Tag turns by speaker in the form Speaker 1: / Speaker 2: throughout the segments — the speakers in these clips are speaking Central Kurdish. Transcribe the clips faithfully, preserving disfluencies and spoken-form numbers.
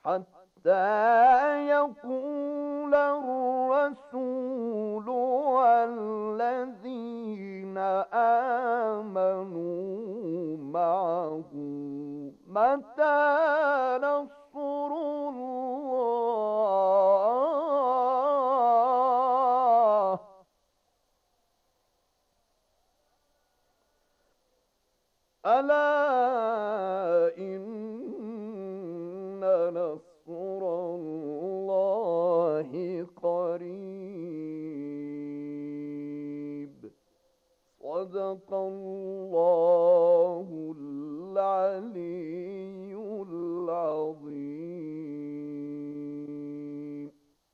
Speaker 1: حتى يقول الرسول والذين آمنوا معه متى نصر الله ألا إن نصر الله قريب صدق الله العلي العظيم.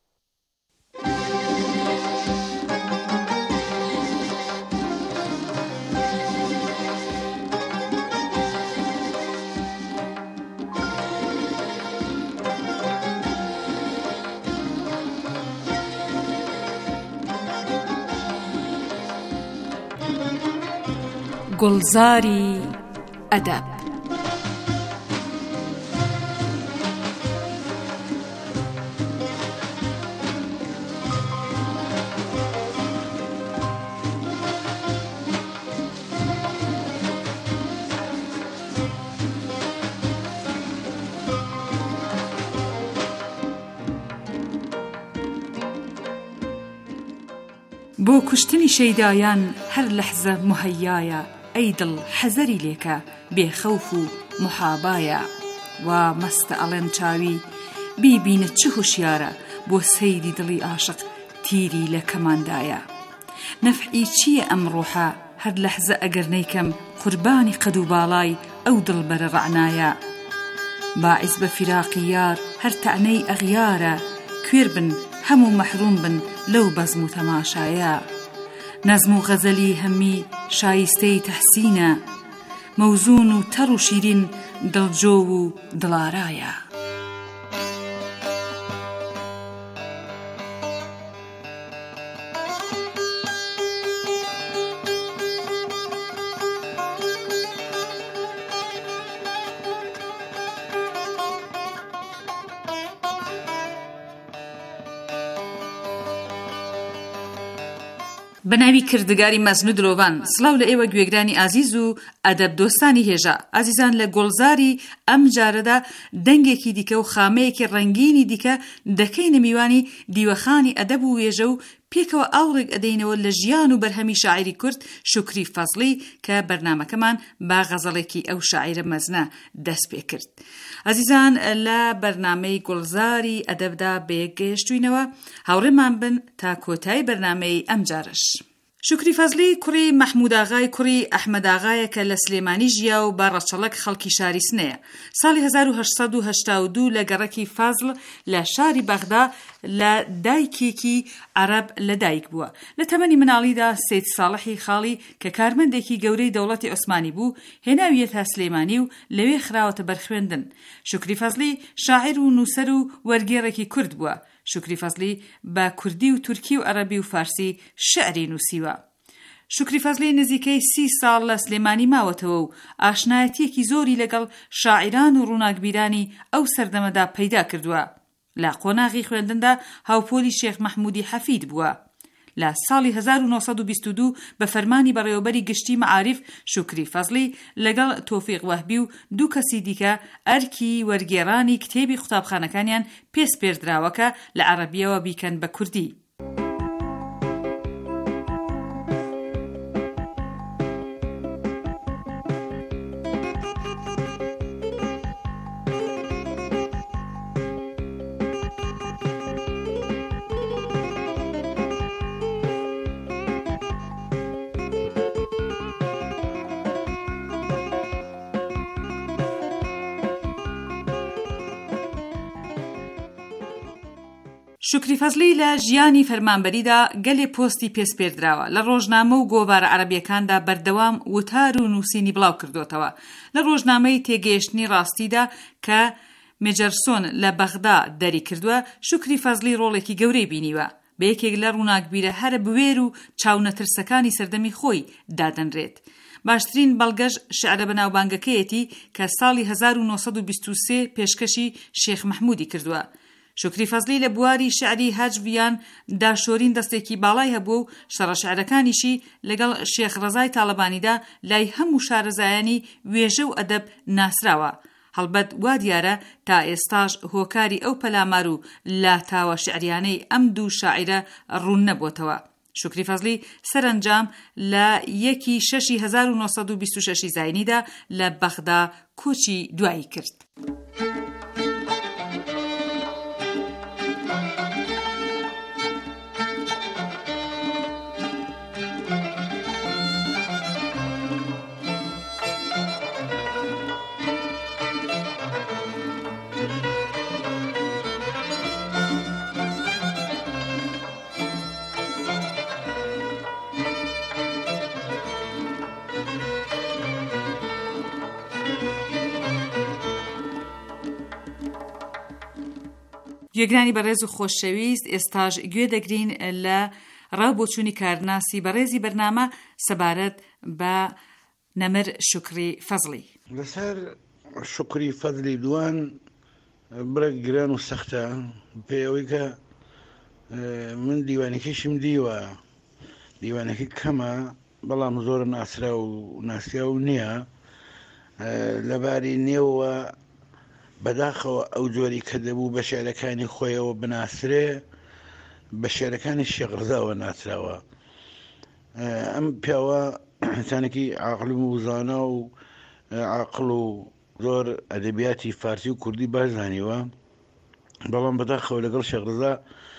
Speaker 2: گلزاری ادب. بۆ کوشتنی شەیدایان هەر لەحزە مهەیایە، ئەی دڵ حەزەری لێکە بێخەوف و محابایە. وا مەستە ئەڵێم چاوی بیبینە چه هوشیارە، بۆ سەیری دڵی عاشق تیری لە کەماندایە. نەفعی چییە ئەم ڕۆحە هەر لەحزە ئەگەر نەیکەم، قوربانی قەد و باڵای ئەو دڵبەرە ڕەعنایە. باعیس بە فیراقی یار هەر تەعنەی ئەغیارە، کوێر بن هەموو مەحروم بن لەو بەزم و تەماشایە. نەزم و غەزەلی هەمی شایستەی تەحسینە، مەوزون و تەڕ و شیرین دڵجۆ و دڵارایە. بەناوی کردگاری مەزن و دلۆڤان، سڵاو لە ئێوە گوێگرانی ئازیز و ئەدەب دۆستانی هێژە. ئازیزان، لە گۆڵزاری ئەم جارەدا دەنگێکی دیکە و خامەیەکی ڕەنگینی دیکە دەکەینە میوانی دیوەخانی ئەدەب و وێژە و پێکەوە ئاوڕێک ئەدەینەوە لە ژیان و بەرهەمی شاعیری کورد شوکری فەزڵی کە بەرنامەکەمان با غەزەڵێکی ئەو شاعیرە مەزنە دەست پێ کرد. ئازیزان، لە بەرنامەی گۆڵزاری ئەدەبدا بێگەیشتوینەوە، هاوڕێمان بن تا کۆتایی بەرنامەی ئەم جارش. شوکری فەزڵی کوڕی مەحموود ئاغای کوڕی ئەحمەد ئاغایە کە لە سلێمانی ژیا و بە ڕەچەڵەک خەڵکی شاری سنەیە. ساڵی هەزار و هەشت سەد و هەشتا و دوو لە گەڕەکی فازڵ لە شاری بەغدا لە دایکێکی عەرەب لە دایک بووە. لە تەمەنی مناڵیدا سەید ساڵحی خاڵی کە کارمەندێکی گەورەی دەوڵەتی عوسمانی بوو هێناویەتە سلێمانی و لەوێ خراوەتە بەرخوێندن. شوکری فەزڵی شاعیر و نووسەر و وەرگێڕێکی کورد بووە. شوکری فەزڵی بە کوردی و تورکی و عەرەبی و فارسی شعری نووسیوە. شوکری فەزڵی نزیکەی سی ساڵ لە سلێمانی ماوەتەوە و ئاشنایەتیەکی زۆری لەگەڵ شاعیران و ڕووناکبیرانی ئەو سەردەمەدا پەیدا کردووە. لە قۆناغی خوێندندا هاوپۆلی شێخ مەحموودی حەفید بووە. لە ساڵی هەزار و نۆ سەد و بیست و دوو بە فەرمانی بەڕێوەبەری گشتی مەعاریف شوکری فەزڵی لەگەڵ تۆفیق وەهبی و دوو کەسی دیکە ئەرکی وەرگێڕانی کتێبی قوتابخانەکانیان پێس پێردراوەکە لە عەرەبیەوە بیکەن بە کوردی. شوکری فەزڵی لە ژیانی فەرمانبەریدا گەلێ پۆستی پێس پێردراوە. لە ڕۆژنامە و گۆڤارە عەرەبیەکاندا بەردەوام وتار و نووسینی بڵاو کردوتەوە. لە ڕۆژنامەی تێگەیشتنی ڕاستیدا کە مێجەرسۆن لە بەغدا دەری کردووە، شوکری فەزڵی ڕۆڵێکی گەورەی بینیوە. بە یەکێک لە ڕووناکبیرە هەرە بوێر و چاونەترسەکانی سەردەمی خۆی دادەنرێت. باشترین بەڵگەش شیعرە بەناوبانگەکەیەتی کە ساڵی هەزار و نۆسەد و بیست و سێ پێشکەشی شێخ مەحموودی کردووە. شکری فەزلی لە بواری شعری هەجڤیان داشۆرین دەستێکی باڵای هەبوو و شەڕە شعرەکانیشی لەگەڵ شێخ ڕەزای تاڵەبانیدا لای هەموو شارەزایانی وێژە و ئەدەب ناسراوە. هەڵبەت وا دیارە تا ئێستاش هۆکاری ئەو پەلامار و لاتاوە شعریانەی ئەم دوو شاعرە ڕوون نەبووتەوە. شکری فەزلی سەرنجام لە یەکی شەشی هەزار و نۆسەد و بیست و شەشی زاینیدا لە بەغدا کۆچی دوایی کرد. گوێگرانی بەڕێز و خۆشەویست، ئێستاش گوێ دەگرین لە ڕاوبۆچوونی کارناسی بەڕێزی بەرنامە سەبارەت بە نەمر شکری فەزلی.
Speaker 3: لەسەر شکری فەزلی دوان برە گران و سەختە پێوەی کە من دیوانەکەیشم دیوە، دیوانەکەی کەمە بەڵام زۆر ناسرا و ناسیا و نییە لەباری نێوە بەداخەوە ئەو جۆری کە دەبوو بە شێعرەکانی خۆیەوە بناسرێ بە شێعرەکانی شێخ ڕەزاوە ناسراوە. ئەم پیاوە ئینسانێکی عاقڵ و زانا و عاقڵ و زۆر ئەدەبیاتی فارسی و کوردی باش زانیوە، بەڵام بەداخەوە لەگەڵ شێخ ڕەزا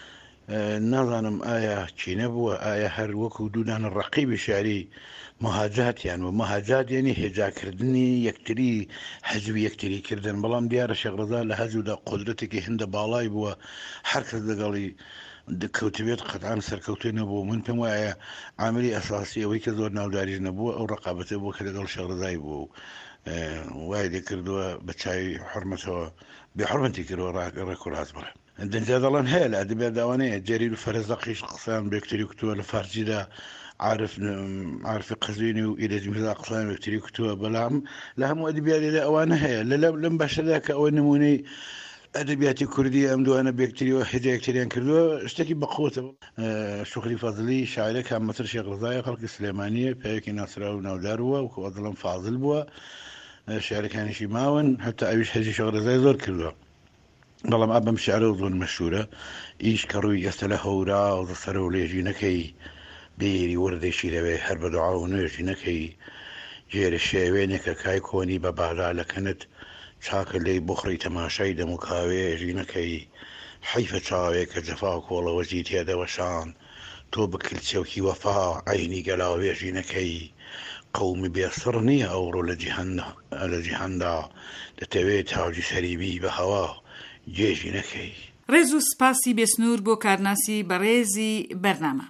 Speaker 3: نازانم ئایا چینە بووە، ئایا هەر وەکو دوودانە ڕەقیبی شێعری مهاجاتیان و مهاجات یعنی هێجاکردنی یەکتری حەزوی یەکتری کردن، بەڵام دیارە شێخ ڕەزا لە هەزوودا قودرەتێکی هەندە باڵای بووە، هەر کەس لەگەڵی کەوتبێت قەتعان سەرکەوتوی نەبوو. من پێم وایە عاملی ئەساسی ئەوەی کە زۆر ناوداریش نەبووە ئەو ڕقابەتە بووە کە لەگەڵ شێخ ڕەزای بوو و وای لێکردووە بە چاوی حورمەتەوە بێحورمەتی کردووە ڕێک و ڕاست بڵێ. دەنجا دەڵێن هەیە لە ئەدەبیات داوانەیە جەریر و فەرەزەقیش قسەیان بە یەکتری کردووە لە فارسیدا، عارف عارفی قەزوینی و ئیرەج میرزا قسەیان بە یەکتری کردووە، بەڵام لە هەموو ئەدەبیاتێدا ئەوانە هەیە. لەم بەشەدا کە ئەوە نمونەی ئەدەبیاتی کوردی ئەم دوانە بە یەکتریەوە هێجا یەکتریان کردووە شتێکی بەقوتە. شکری فەزلی شاعرێک کامەتر شێخ ڕەزایە، خەڵکی سلێمانیە، پیاوێکی ناسرا و ناودار بووە و کە دڵم فازڵ بووە، شێعرەکانیشی ماون، هەتا ئەویش هەزی شێخ ڕەزای زۆر کردووە. بەڵام ئابم شعرە و زۆر مەشهورە، ئیش کە ڕووی ئێستا لە هەورا و سەر و لێژی نەکەی، بیری وردێکی لەوێ هەر بە دوعا و نوێژی نەکەی، جێرە شێوێنێکە کای کۆنی بە بادا لەکەنت، چاکە لێی بخڕی تەماشای دەم و کاوێژی نەکەی، حەیفە چاوێک کە جەفا و کۆڵەوەزی تێدەوەشان، تۆ بە کلچێوکی وەفا عەینی گەلاوێژی نەکەی، قەومی بێسڕ نییە ئەوڕۆ لە جیهاندا، دەتەوێت تاجی سەریبی بە هەوا جێژی نەکەی.
Speaker 2: ڕێز و سپاسی بێسنوور بۆ کارناسی بەڕێزی بەرنامە.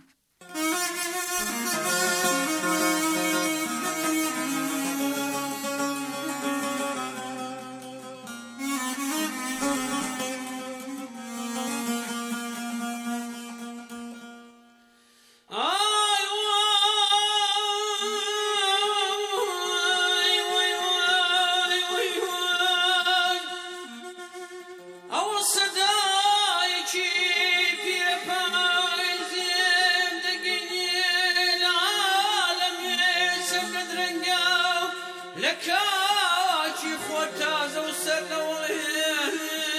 Speaker 4: لكاكي خوتاز وسرنوين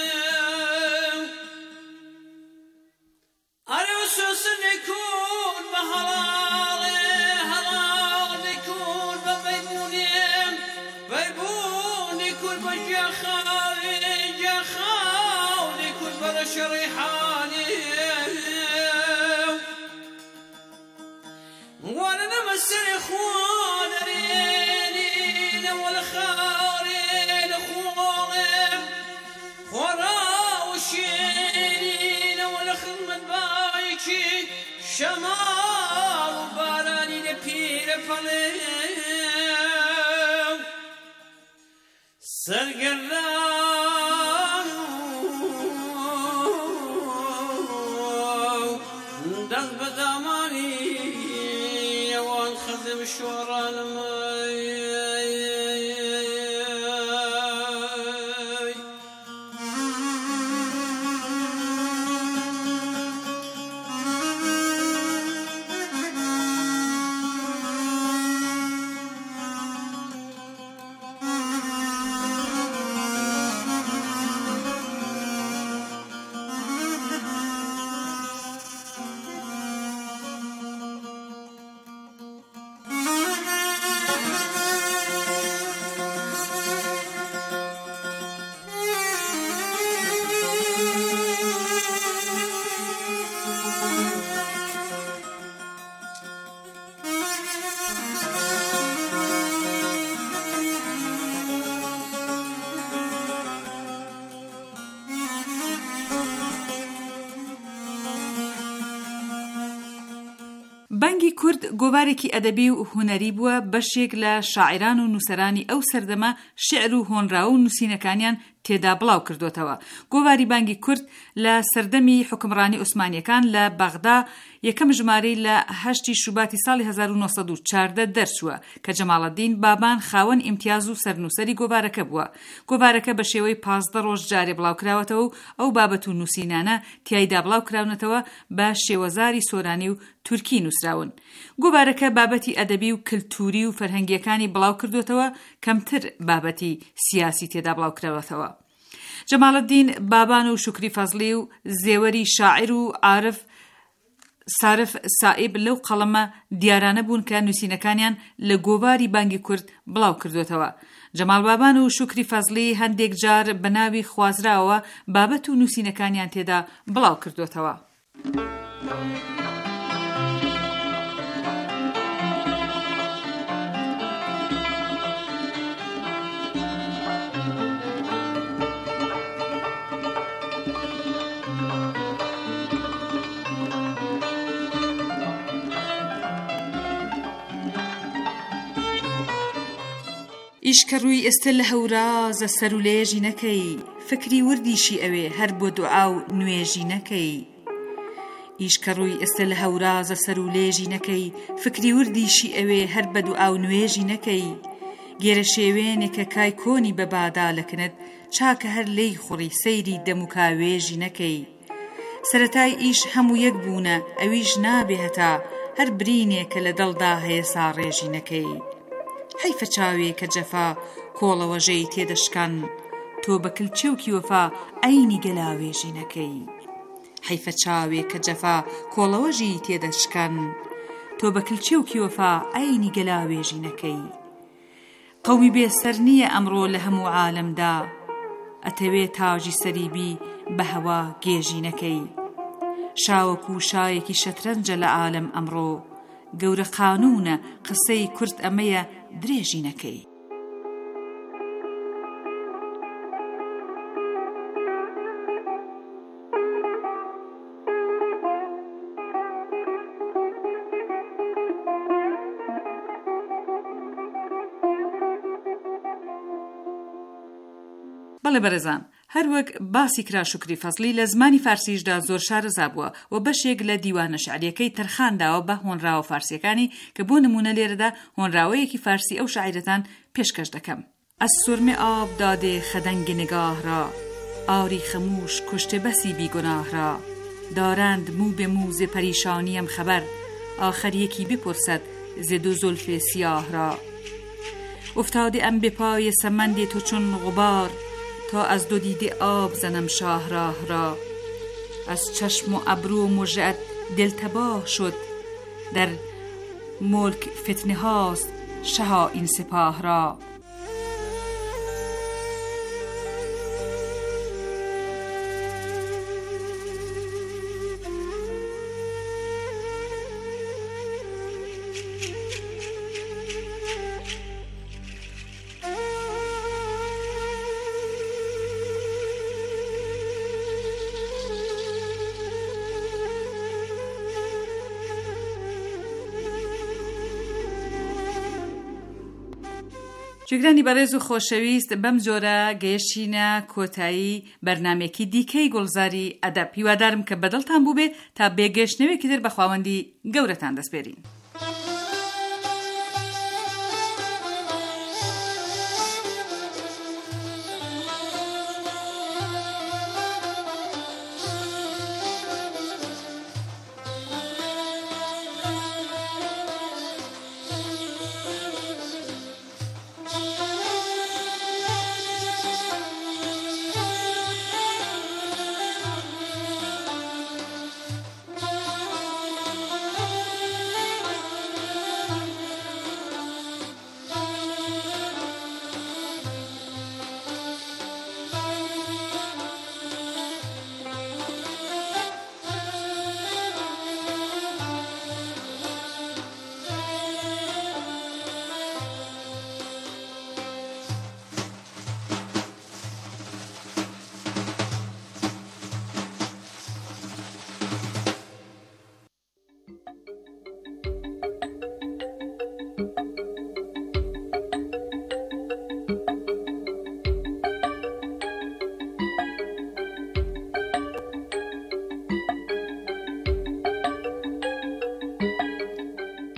Speaker 4: أرسوس نكون بهلالي هلال نكون بميموني بيبون نكون بجخاوي جخاو نكون برشريحاني وانا نمسر اخوان ريني والخارين اخوان خورا وشينين والخدمة بايكي شمال وباراني نبير فليم سرقران دغ بداماني وان خذ مشوار المي
Speaker 2: بانگی کورد گۆوارێکی ئەدەبی و هونەری بووە، بەشێک لە شاعران و نووسەرانی ئەو سەردەمە شیعر و هۆنراوە و نووسینەکانیان تێدا بڵاو کردوتەوە. گۆواری بانگی کورد لە سەردەمی حکمڕانی عوسمانیەکان لە بەغدا یەکەم ژمارەی لە هەشتی شوباتی ساڵی هەزار و نۆ سەد و چواردە دەرچووە کە جەماڵەدین بابان خاوەن ئیمتیاز و سەرنووسەری گۆوارەکە بووە. گۆوارەکە بە شێوەی پازدە ڕۆژ جارێ بڵاوکراوەتەوە و ئەو بابەت و نووسینانە تیایدا بڵاوکراونەتەوە بە شێوەزاری سۆرانی و تورکی نووسراون. گۆوارەکە بابەتی ئەدەبی و کلتوری و فەرهەنگیەکانی بڵاو کردوتەوە، کەمتر بابەتی سیاسی تێدا بڵاوکراوەتەوە. جەماڵەدین بابان و شوکری فەزلی و زێوەری شاعر و عارف سارف سائب لەو قەڵەمە دیارانە بوون کە نووسینەکانیان لە گۆواری بانگی کورد بڵاو کردوتەوە. جەماڵ بابان و شوکری فەزلی هەندێک جار بە ناوی خوازراوە بابەت و نووسینەکانیان تێدا بڵاو کردوتەوە. ئیشکە ڕووی ئێستە لە هەورازە سەر و لێژی نەکەی، فکری وردیشی ئەوێ هەر بۆ دوعا و نوێژی نەکەی. ئیشکە ڕووی ئێستە لە هەورازە سەر و لێژی نەکەی، فکری وردیشی ئەوێ هەر بە دوعا و نوێژی نەکەی. گێرە شێوێنێکە کای کۆنی بە بادالەکەنت، چاکە هەر لێی خوڕی سەیری دەم و کاوێژی نەکەی. سەرەتای ئیش هەموو یەک بوونە ئەویش نابێ هەتا، هەر برینێکە لە دڵدا هەیە ساڕێژی نەکەی. حیفە چاوێ کە جەفا کۆڵەوەژەی تێدەشکان، تۆ بە کلچێوکی وەفا ئەینی گەلاوێژی نەکەی. حیفە چاوێ کە جەفا کۆڵەوەژی تێدەشکان، تۆ بە کلچێوکی وەفا ئەینی گەلاوێژی نەکەی. قەومی بێسەر نییە ئەمڕۆ لە هەموو عالەمدا، ئەتەوێ تاژی سەریبی بە هەوا گێژی نەکەی. شاوەکو شایەکی شەترەنجە لە عالەم ئەمڕۆ، گەورە قانونە قسەی کورد ئەمەیە درێژی نەکەی. بەڵێ بەرەزان، هەروەک باسی کرا شوکری فەزلی لە زمانی فارسیشدا زۆر شارەزا بووە و بەشێک لە دیوانە شعریەکەی تەرخانداوە بە هۆنراوە فارسیەکانی کە بۆ نمونە لێرەدا هۆنراوەیەکی فارسی ئەو شاعیرەتان پێشکەش دەکەم. از سرمه آب داده خدنگ نگاه را، آری خموش کشته بسی بیگناه را. دارند مو به مو ز پریشانیم خبر، آخر یکی بپرسد ز دو زلف سیاه را. افتاده ام به پای سمند تو چون غبار، تا از دو دیده آب زنم شاهراه را. از چشم و ابرو و مژه‌ات دل تباه شد، در ملک فتنه هاست شها این سپاه را. جگرانی بەڕێز و خۆشەویست، بەم جۆرە گەیشتینە کۆتایی بەرنامێکی دیکەی گوڵزاری ئەدەب. هیوادارم کە بەدڵتان بوو بێ تا بێگەشتنەوەیەکی تر بە خواوەندی گەورەتان دەسپێرین.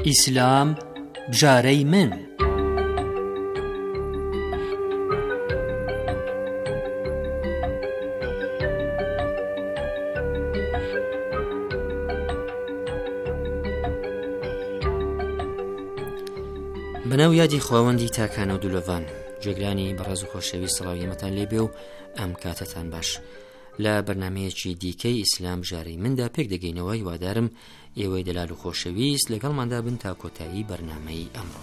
Speaker 5: ئیسلام بژارەی من. بەناو یادی خواوەندی تاکانە و دولۆڤان، گوێگرانی بەڕێز و خۆشەویست سڵاو ئێمەتان لێبێ و ئەم کاتتان باش. لە بەرنامەیەکی دیکەی ئیسلام ژارەی مندا پێک دەگەینەوە. هیوادارم ئێوەی دەلال و خۆشەویست لەگەڵماندا بن تا کۆتایی بەرنامەی ئەمڕۆ.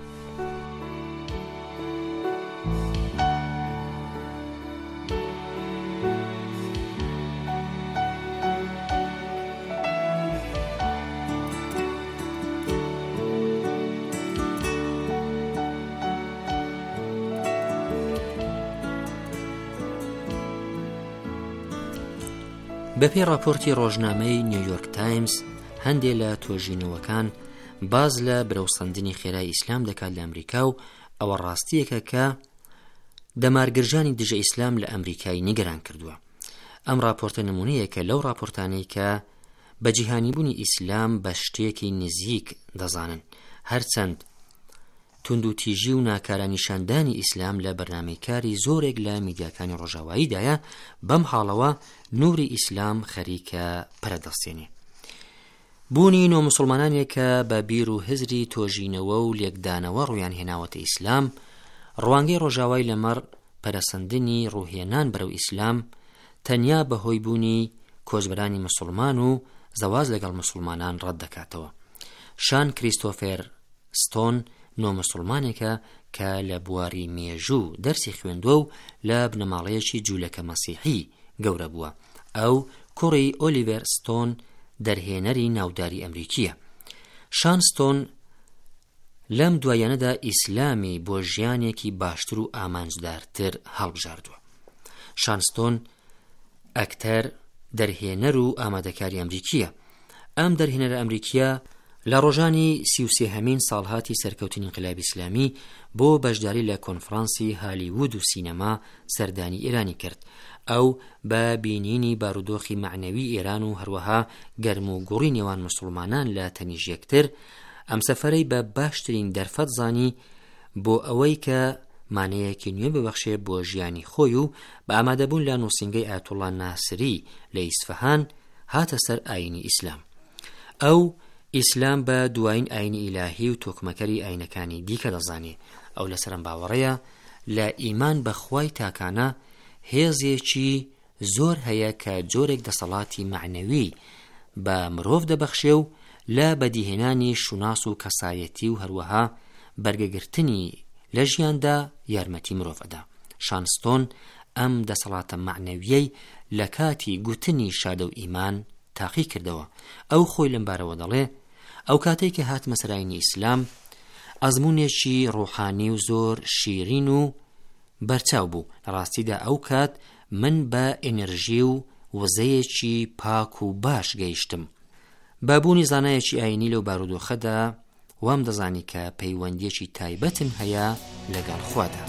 Speaker 5: بەپێی راپۆرتی ڕۆژنامەی نیویۆرک تایمز، هەندێک لە تۆژینەوەکان باز لە برەوسەندنی خێرای ئیسلام دەکات لە ئەمریکا و ئەوە ڕاستیەکە کە دەمارگرژانی دژە ئیسلام لە ئەمریکای نیگەران کردووە. ئەم راپۆرتە نمونەیەکە لەو راپۆرتانەی کە بە جیهانیبوونی ئیسلام بە شتێکی نزیک دەزانن، هەرچەند تونند و تیژی و ناکارانیشاندانی ئیسلام لە بەرنامەی کاری زۆرێک لە میدیاکانی ڕۆژاواییدایە، بەم حاڵەوە نوری ئیسلام خەریکە پەرەدەستێنێ. بوونی نۆ مسلمانانێکە بە بیر و هزری تۆژینەوە و لێکدانەوە ڕویان هێناوەتە ئیسلام، ڕوانگەی ڕۆژاوای لەمەڕ پەرەسەندنی ڕووهێنان بەرەو ئیسلام تەنیا بەهۆی بوونی کۆچبەرانی مسلمان و زەواز لەگەڵ مسلمانان ڕەت دەکاتەوە. شان کریستۆفەر ستۆن نۆ مسلمانێکە کە لە بواری مێژوو دەرسی خوێندووە و لە بنەماڵەیەکی جوولەکە مەسیحی گەورە بووە. ئەو کوڕی ئۆلیڤەر ستۆن دەرهێنەری ناوداری ئەمریکیە. شان ستۆن لەم دوایانەدا ئیسلامی بۆ ژیانێکی باشتر و ئامانجدارتر هەڵبژاردووە. شان ستۆن ئەکتەر، دەرهێنەر و ئامادەکاری ئەمریکیە. ئەم دەرهێنەرە ئەمریکیە لە ڕۆژانی سی و سێهەمین ساڵهاتی سەرکەوتنی ئینقلابی ئیسلامی بۆ بەشداری لە کۆنفرانسی هالیوود و سینەما سەردانی ئێرانی کرد. ئەو بە بینینی بارودۆخی معنەوی ئێران و هەروەها گەرم و گوڕی نێوان مسلمانان لە تەنیژ یەکتر، ئەم سەفەرەی بە باشترین دەرفەت زانی بۆ ئەوەی کە مانەیەکی نوێ ببەخشێ بۆ ژیانی خۆی و بە ئامادەبوون لە نووسینگەی ئایەتوڵڵا ناسری لە ئیسفەهان هاتە سەر ئاینی ئیسلام. ئەو ئیسلام بە دوایین ئاینی ئیلاهی و تۆکمەکەری ئاینەکانی دیکە دەزانێ. ئەو لەسەرم باوەڕەیە لە ئیمان بە خوای تاکانە هێزێکی زۆر هەیە کە جۆرێک دەسەڵاتی معنەوی بە مرۆڤ دەبەخشێ و لە بەدیهێنانی شوناس و کەسایەتی و هەروەها بەرگەگرتنی لە ژیاندا یارمەتی مرۆڤ ئەدا. شان ستۆن ئەم دەسەڵاتە معنەویەی لە کاتی گوتنی شادە و ئیمان تاقی کردەوە. ئەو خۆی لەم بارەوە دەڵێ ئەو کاتێک کە هاتمە سەرایانی ئیسلام ئەزموونێکی ڕوحانی و زۆر شیرین و بەرچاو بوو. ڕاستیدا ئەو کات من بە ئێنەرژی و وزەیەکی پاک و باش گەیشتم. بابوونی زانایەکی ئاینی لەو بارودۆخەدا وام دەزانی کە پەیوەندیەکی تایبەتم هەیە لەگەڵ خوادا.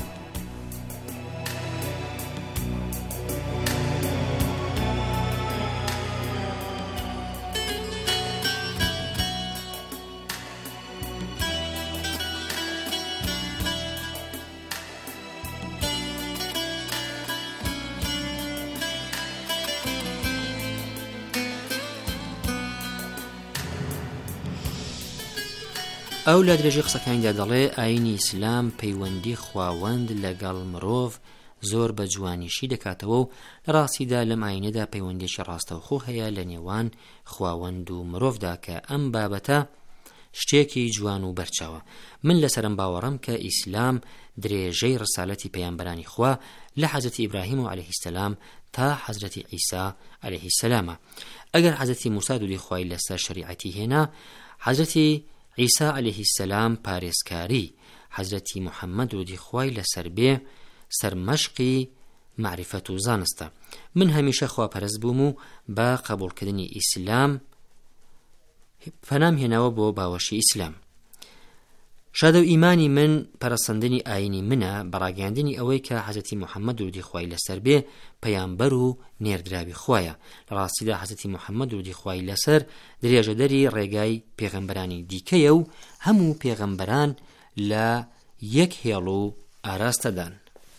Speaker 5: ئەو لە درێژی قسەکانیدا دەڵێ ئاینی ئیسلام پەیوەندی خواوەند لەگەڵ مرۆڤ زۆر بە جوانیشی دەکاتەوە و لە ڕاستیدا لەم ئاینەدا پەیوەندێکی ڕاستەوخۆ هەیە لە نێوان خواوەند و مرۆڤدا کە ئەم بابەتە شتێکی جوان و بەرچاوە. من لەسەرم باوەڕم کە ئیسلام درێژەی ڕسالەتی پەیامبەرانی خوا لە حەزرەتی ئیبراهیم و عەلەیهی سەلام تا حەزرەتی عیسا عەلەیهی سەلامە. ئەگەر حەزرەتی موسا دووری خوای لەسەر شەریعەتی هێنا، حەزرەتی عیسا عەلەیهی سەلام پارێزکاری، حەزرەتی محەممەد ودی خوای لەسەر بێ سەرمەشقی معرفەت و زانستە. من هەمیشە خواپەرست بووم و بە قبولکردنی ئیسلام پەنام هێناوە بۆ باوەشی ئیسلام. شادە و ئیمانی من پەرەسەندنی ئاینی منە بەڕاگەاندنی ئەوەی کە حەزەتی محەممەد درودی خوای لەسەر بێ پەیامبەر و نێردراوی خوایە. لە ڕاستیدا حەزەتی محەممەد درودی خوای لەسەر درێژەدەری ڕێگای پێغەمبەرانی دیکەیە و هەموو پێغەمبەران لە یەک هێڵ و ئاراستەدان.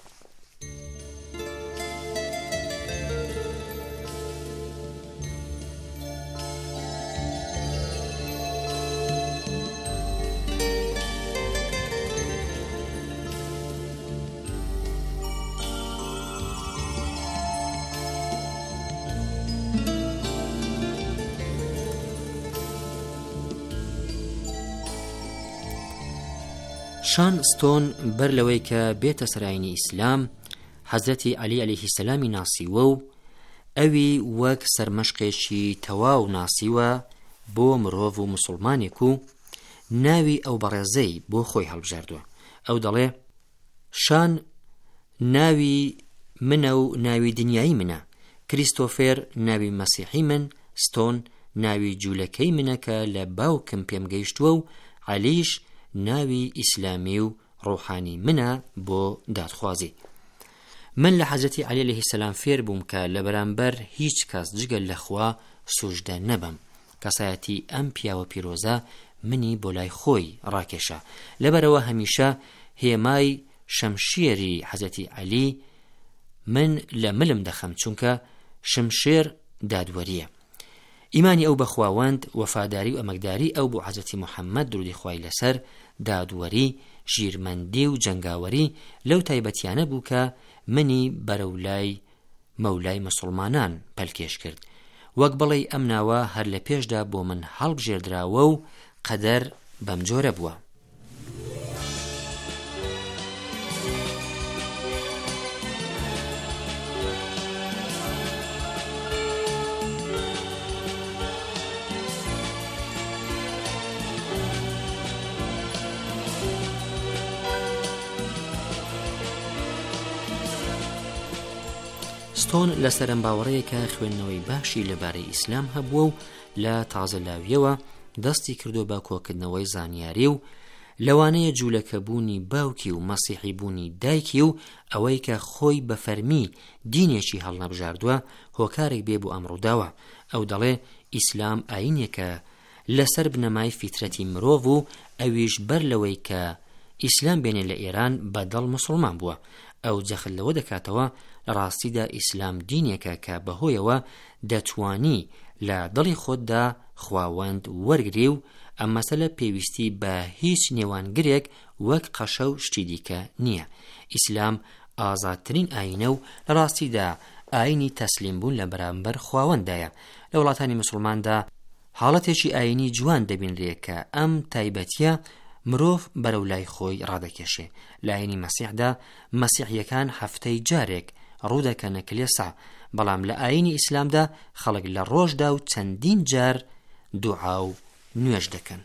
Speaker 5: شان ستۆن بەر لەوەی کە بێتە سەرایەنی ئیسلام حەزرەتی عەلی عەلەیهی سەلامی ناسیوە و ئەوی وەک سەرمەشقێکی تەواو ناسیوە بۆ مرۆڤ و موسڵمانێک و ناوی ئەو بەڕێزەی بۆ خۆی هەڵبژاردووە. ئەو دەڵێ شان ناوی منە و ناوی دنیایی منە، کریستۆفێر ناوی مەسیحی من، ستۆن ناوی جوولەکەی منە کە لە باوکم پێم گەیشتووە و عەلیش ناوی ئیسلامی و ڕۆحانی منە بۆ دادخوازی. من لە حەزەتی عەلی عەلەیهی سەلام فێر بووم کە لە بەرامبەر هیچ کەس جگەل لە خوا سوژدە نەبم. کەسایەتی ئەم پیاوە پیرۆزە منی بۆ لای خۆی ڕاکێشە، لەبەرەوە هەمیشە هێمای شەمشێری حەزەتی عەلی من لە ملم دەخەم، چونکە شمشێر دادوەریە. ئیمانی ئەو بە خواوەند، وەفاداری و ئەمەکداری ئەو بۆ حەزەتی محەممەد درودی خوای لەسەر، دادوەری، ژیرمەندی و جەنگاوەری لەو تایبەتیانە بوو کە منی بەرەولای مەولای مسڵمانان پەلکێش کرد. وەک بڵێ ئەم ناوە هەر لە پێشدا بۆ من هەڵبژێردراوە و قەدەر بەم جۆرە بووە. ستۆن لە سەرەنباوەڕەیەکە خوێندنەوەی باشی لەبارەی ئیسلام هەبووە و لە تازەلاویەوە دەستی کردو بە کۆکردنەوەی زانیاری و لەوانەیە جوولەکەبوونی باوکی و مەسیحی بوونی دایکی و ئەوەی کە خۆی بە فەرمی دینێکی هەڵنەبژاردووە هۆکارێک بێ بۆ ئەمڕۆداوە. ئەو دەڵێ ئیسلام ئاینێکە لەسەر بنەمای فیترەتی مرۆڤ و ئەویش بەر لەوەی کە ئیسلام بێنێ لە ئێران بەدڵ مسڵمان بووە. ئەو جەخت لەوە دەکاتەوە لە ڕاستیدا ئیسلام دینێکە کە بەهۆیەوە دەتوانی لە دڵی خۆتدا خواوەند وەرگری و ئەم مەسەلە پێویستی بە هیچ نێوانگرێک وەک قەشە و شتی دیکە نییە. ئیسلام ئازادترین ئاینە و لە ڕاستیدا ئاینی تەسلیم بوون لە بەرامبەر خواوەندایە. لە وڵاتانی مسڵماندا حاڵەتێکی ئاینی جوان دەبینرێت کە ئەم تایبەتیە مرۆڤ بەرەو لای خۆی ڕادەکێشێ. لە ئاینی مەسیحدا مەسیحیەکان هەفتەی جارێک ڕوودەکەنە کلێسا، بەڵام لە ئاینی ئیسلامدا خەڵک لە ڕۆژدا و چەندین جار دوعا و نوێژ دەکەن.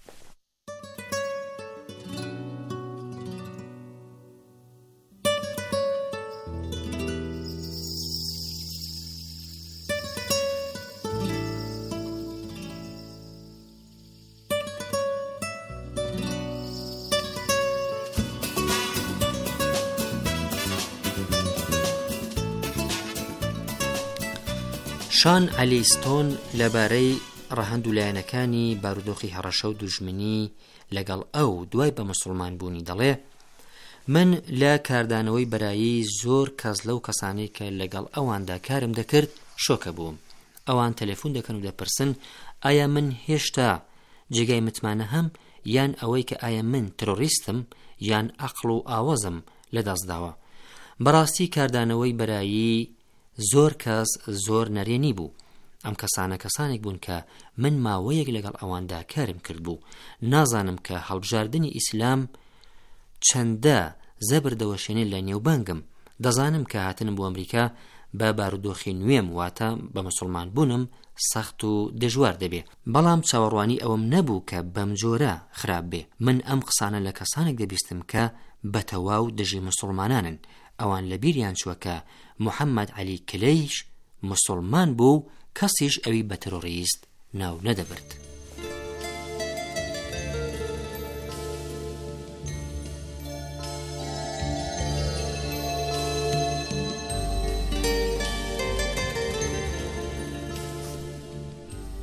Speaker 5: شان عەلی ستۆن لەبارەی ڕەهەند و لایەنەکانی بارودۆخی هەڕەشە و دوژمنی لەگەڵ ئەو دوای بە مسڵمان بوونی دەڵێ من لە کاردانەوەی بەرایی زۆر کەس لەو کەسانەی کە لەگەڵ ئەواندا کارم دەکرد شۆکە بووم. ئەوان تەلێفۆن دەکەن و دەپرسن ئایا من هێشتا جێگای متمانە هەم یان ئەوەی کە ئایا من ترۆریستم یان عەقڵ و ئاوەزم لەدەستداوە. بەڕاستی کاردانەوەی بەرایی زۆر کەس زۆر نەرێنی بوو. ئەم کەسانە کەسانێک بوون کە من ماوەیەک لەگەڵ ئەواندا کارم کرد بوو. نازانم کە هەڵبژاردنی ئیسلام چەندە زەبردەوەشێنێ لە نێوبانگم. دەزانم کە هاتنم بۆ ئەمریکا بە بارودۆخی نوێم واتە بە مسڵمان بوونم سەخت و دژوار دەبێ، بەڵام چاوەڕوانی ئەوم نەبوو کە بەم جۆرە خراپ بێ. من ئەم قسانە لە کەسانێک دەبیستم کە بە تەواو دژی مسڵمانانن. ئەوان لە بیریان چووە کە محەممەد عەلی کلەیش مسڵمان بوو، کەسیش ئەوی بە تەرۆریست ناو نەدەبرد.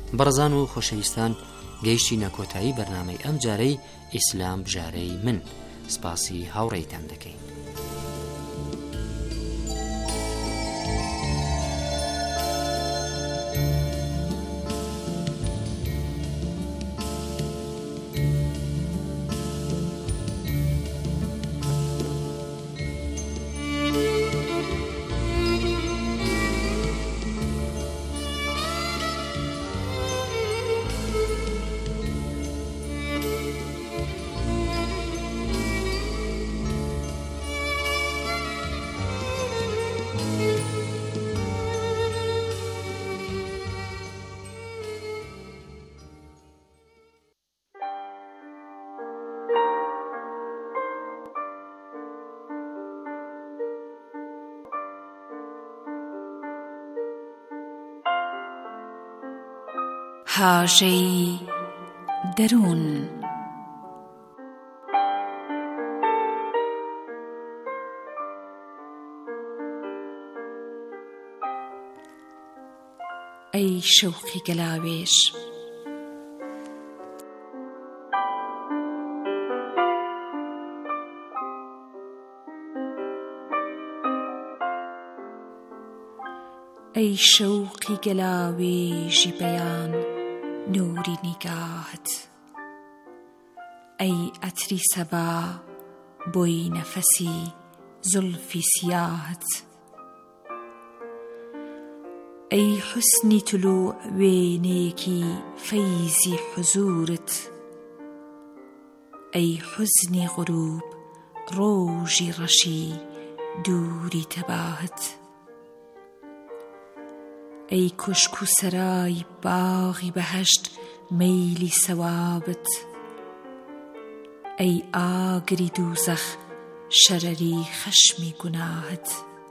Speaker 5: بەڕزان و خۆشەویستان، گەیشتی نەکۆتایی بەرنامەی ئەم جارەی ئیسلام بژارەی من. سپاسی هاوڕێیتان دەکەین.
Speaker 2: هاژەی دەروون. ئەی شەوقی گەلاوێژ، ئەی شەوقی گەلاوێژی بەیان نوری نیگاهت، ئەی ئەتری سەبا بۆی نەفەسی زولفی سیاهت، ئەی حوسنی تلوع وێنێکی فەیزی حوزورت، ئەی حوزنی غروب ڕۆژی ڕەشی دووری تەباهت، ئەی کوشک و سەرای باغی بەهەشت مەیلی سەوابت، ئەی ئاگری دووزەخ شەرەری خەشمی گوناهت،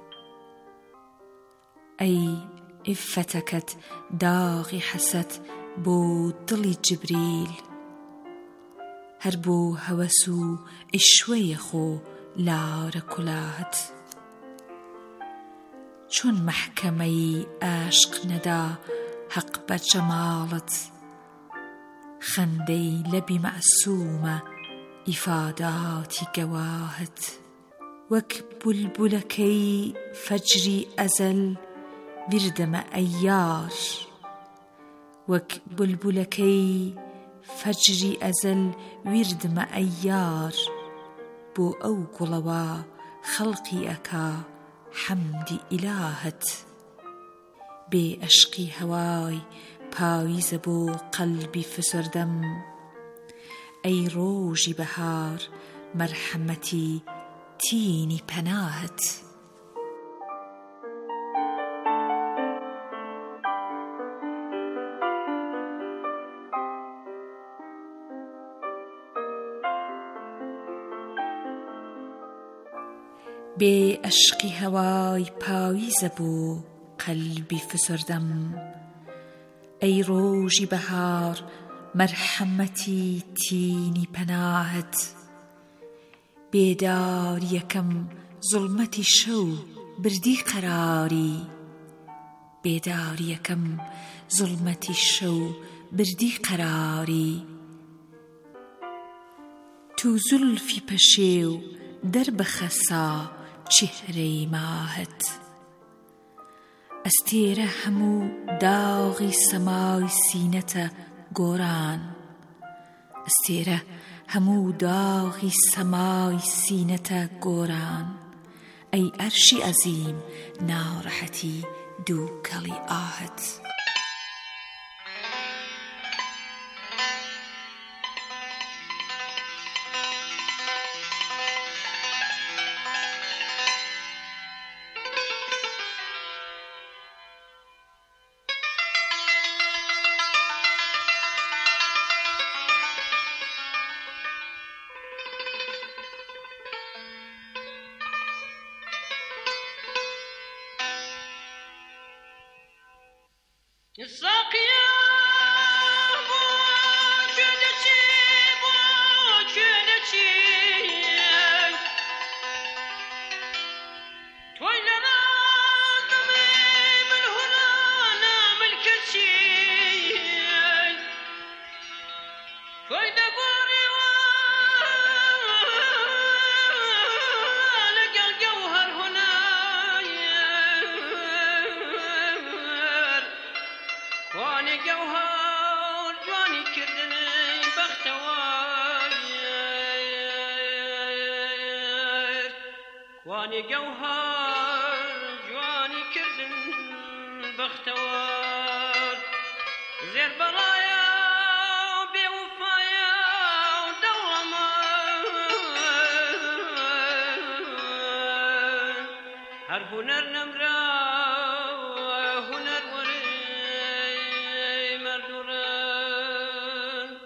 Speaker 2: ئەی عیفەتەکەت داغی حەسەد بۆ دڵی جبریل، هەر بۆ هەوەس و عیشوەی خۆ لارە کولاهت، چۆن مەحکەمەی ئاشق نەدا حەق بە جەماڵت، خەندەی لەبی مەعسوومە ئیفاداتی گەواهت، وەک بولبولەکەی فەجری ئەزەل وردەمە ئەیار، وەک بولبولەکەی فەجری ئەزەل وردمە ئەیار، بۆ ئەو گوڵەوە خەڵقی ئەکا حەمدی ئیلاهت، بێ عشقی هەوای پاویزە بۆ قەلبی فسردەم، ئەی ڕۆژی بەهار مەرحەمەتی تینی پەناهت، بێ عشقی هەوای پاویزە بۆ قەلبی فسردەم، ئەی ڕۆژی بەهار مەرحەمەتی تینی پەناهت، بێدار یەکەم زوڵمەتی شەو بردی قەراری، بێدار یەکەم زوڵمەتی شەو بردی قەراری، تو زولفی پەشێو دەربەخەسا چهرەی ماهت، ئەستێرە هەموو داغی سەمای سینەتە گۆران، ئەستێرە هەموو داغی سەمای سینەتە گۆران، ئەی ئەرشی ئەزیم ناڕەحەتی دووکەڵی ئاهت.
Speaker 4: ساقيا بوجودتي بوجودتي تويلنا من هنا ملكتي واني جوهر جواني كردني بختوار واني جوهر جواني كردن بختوار زير برايا بوفايا ودوما هر هنر نمرا هنر وري مردوران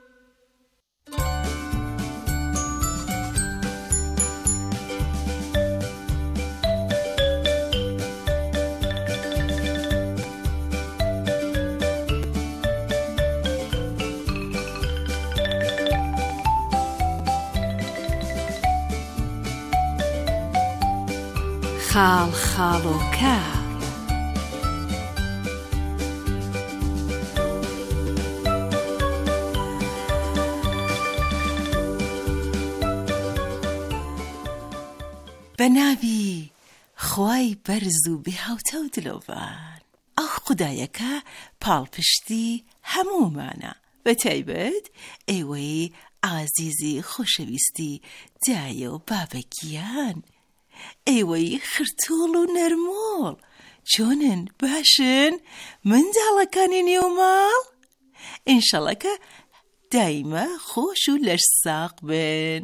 Speaker 2: خاڵ خاڵۆکە بەناوی خوای بەرز و بێهاوتە و دلۆڤان ئەو خودایەکە پاڵپشتی هەموومانە بەتایبەت ئێوەی ئازیزی خۆشەویستی دایە و بابەکیان ئێوەی خرتوڵ و نەرمۆڵ چۆنن باشن منداڵەکانی نێوماڵ ئینشەڵە کە دایمە خۆش و لەشساق بن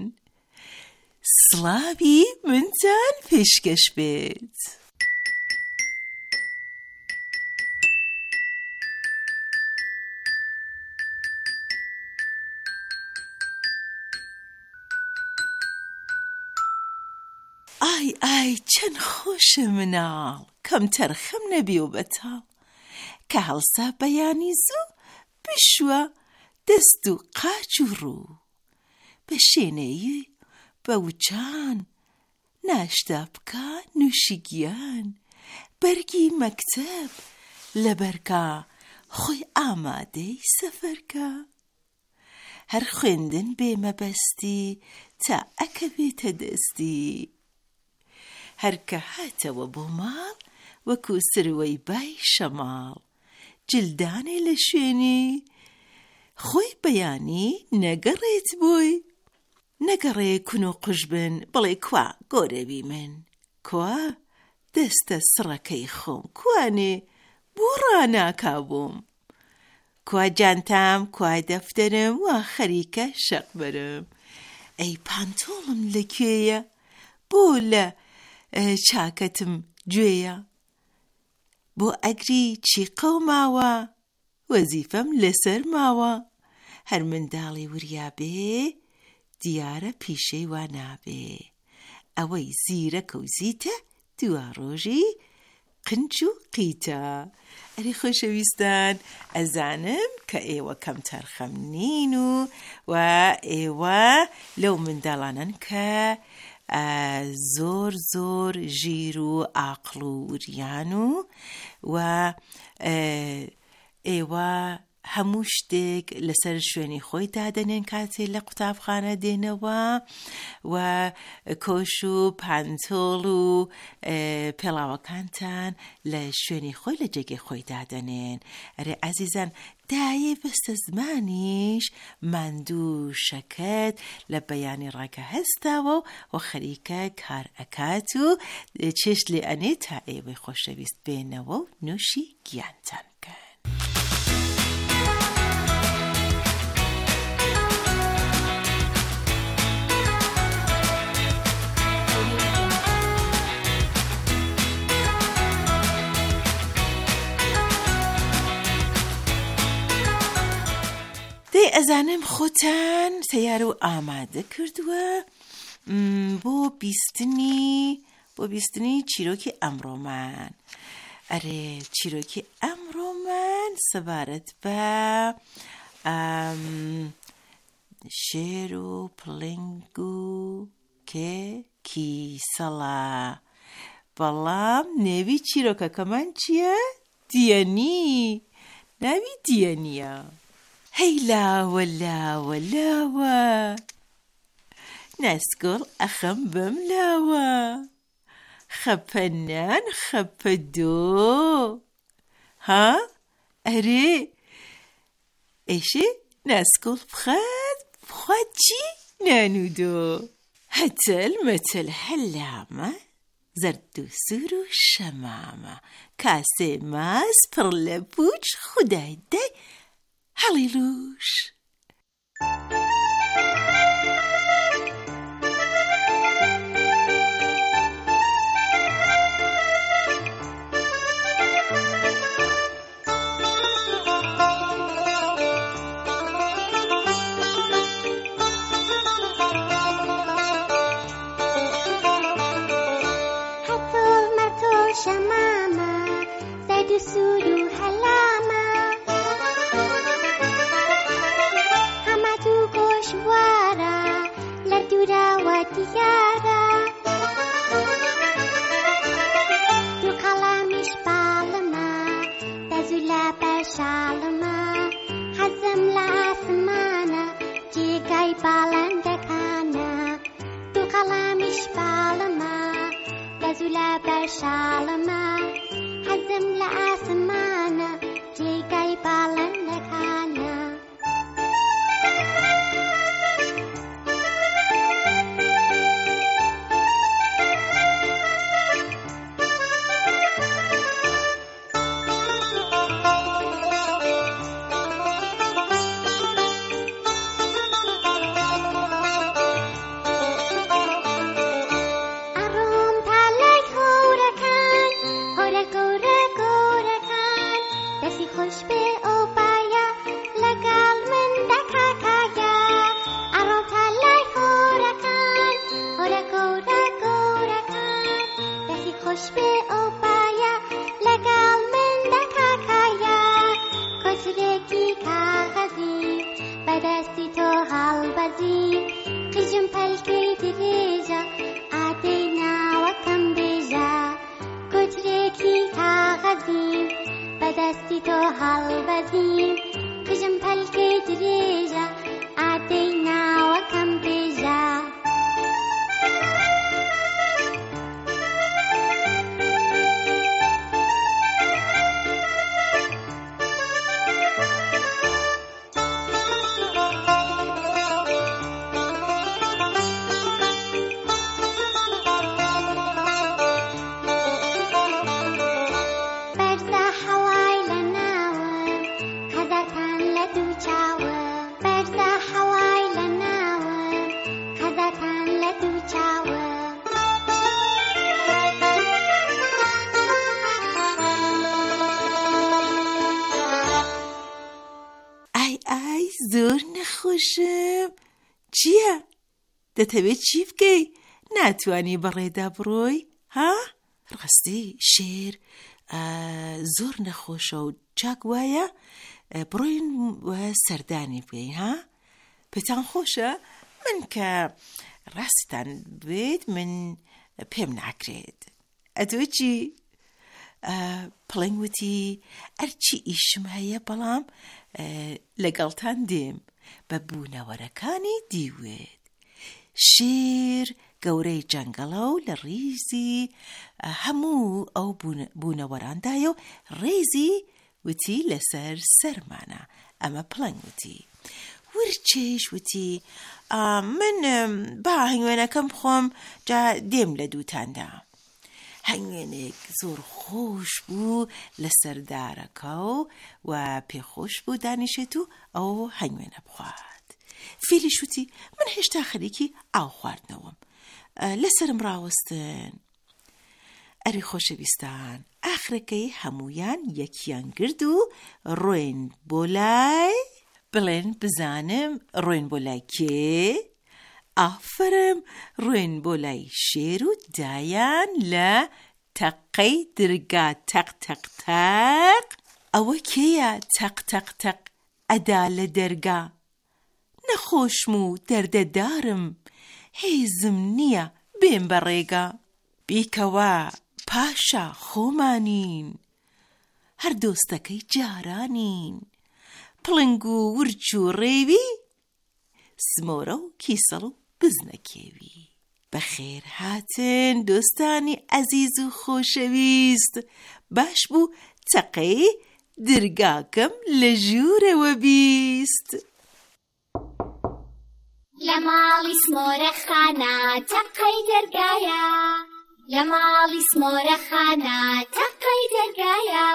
Speaker 2: سڵاوی منتان پێشکەش بێت ئای ئای چەند خۆشە مناڵ کەم تەرخەم نەبێ و بەتاڵ کە هەڵسا بەیانی زوو بشوە دەست و قاچ و ڕوو بە شوێنەیی بە وچان ناشتا بکە نوشیگیان بەرگی مەکتەب لەبەرکە خۆی ئامادەی سەفەرکە هەر خوێندن بێ مەبەستی تا ئەکەوێتە دەستی هەرکە هاتەوە بۆ ماڵ وەکو سروەی بای شەماڵ جلدانێ لە شوێنی خۆی بەیانی نەگەڕێت بووی نەگەڕێ کون و قوش بن بڵێ کوا گۆرەوی من کوا دەستە سڕەکەی خۆم کوانێ بۆ ڕاناکابووم کوا جانتام کوا دەفتەرم وا خەریکە شەق بەرم ئەی پانتۆڵم لەکوێیە بۆ لە چاکەتم گوێیە بۆ ئەگری چیقە و ماوە وەزیفەم لەسەر ماوە هەر منداڵی وریابێ دیارە پیشەی وا نابێ ئەوەی زیرەکە و زیتە دوا ڕۆژی قنج و قیتە ئەری خۆشەویستان ئەزانم کە ئێوە کەم تەرخەم نین و و ئێوە لەو منداڵانن کە زۆر زۆر ژیر و عاقڵ و وریان و و ئێوە هەموو شتێک لەسەر شوێنی خۆی دادەنێن کاتێ لە قوتابخانە دێنەوە و کۆش و پانتۆڵ و پێڵاوەکانتان لە شوێنی خۆی لە جێگەی خۆی دادەنێن ئەرێ عەزیزان دایێ بەستە زمانیش ماندوو شەکەت لە بەیانی ڕاکە هەستاوە و خەریکە کار ئەکات و چێشت لێ ئەنێ تا ئێوەی خۆشەویست بێنەوە و نوشی گیانتان بکەن دەی ئەزانم خۆتان تەیار و ئامادە کردووە بۆ بیستنی بۆ بیستنی چیرۆکی ئەمڕۆمان ئەرێ چیرۆکی ئەمڕۆمان سەبارەت بە شێر و پڵنگ و کێ کیسەڵە بەڵام نێوی چیرۆکەکەمان چییە؟ دیەنی ناوی دیەنیە هەی لاوە لاوە لاوە ناسکۆڵ ئەخەم بەم لاوە خەپە نان خەپە دۆ ها
Speaker 6: ئەرێ ئێشێ ناسکۆڵ بخات بخوات چی نانودۆ هەتەل مەتەل هەلامە زەرد و سوور و شەمامە کاسێ ماس پڕ لە پوچ خودای دای هەڵیلوش زۆر نەخۆشم چییە؟ دەتەوێت چی بکەی؟ ناتوانی بەڕێدا بڕۆی؟ ها؟ ڕاستی شێر زۆر نەخۆشە و چاک وایە بڕۆین سەردانی بکەین ها؟ پێتان خۆشە؟ من کە ڕاستیتان بێت من پێم ناکرێت ئەتۆ چی؟ پڵنگ وتی ئەرچی ئیشم هەیە بەڵام لەگەڵتان دێم بە بوونەوەرەکانی دیوێت شێر گەورەی جەنگەڵە و لە ڕیزی هەموو ئەو بوونەوەراندایە و ڕێزی وتی لەسەر سەرمانە ئەمە پڵنگ وتی ورچێش وتی من با هەنگوێنەکەم بخۆم جا دێم لە دووتاندا هەنگوێنێک زۆر خۆش بوو لەسەر دارەکە و پێخۆش بوو دانیشێت و ئەو هەنگوێنە بخوات فیلیش وتی من هێشتا خەریکی ئاو خواردنەوەم لەسرم ڕاوەستن ئەری خۆشەویستان ئاخرەکەی هەمویان یەکیان گرد و ڕۆین بۆ لای بڵێن بزانم ڕۆین بۆ لای کێ؟ ئافرم ڕۆین بۆ لای شێر و دایان لە تەقەی درگا تەق تەق تەق ئەوە کێیە تەق تەق تەق ئەدا لە دەرگا نەخۆشم و دەردەدارم هێزم نییە بێم بەڕێگا بیکەوە پاشا خۆمانین هەر دۆستەکەی جارانین پڵنگ و ورچ و ڕێوی سمۆرە و کیسەڵ و بزنەکێوی بەخێر هاتن دۆستانی عەزیز و خۆشەویست باش بوو تەقەی درگاکەم لە ژوورەوە بیست.
Speaker 7: لە ماڵی سمۆرە خانە تەقەی دەرگایە، لە ماڵی سمۆرە خانە تەقەی دەرگایە.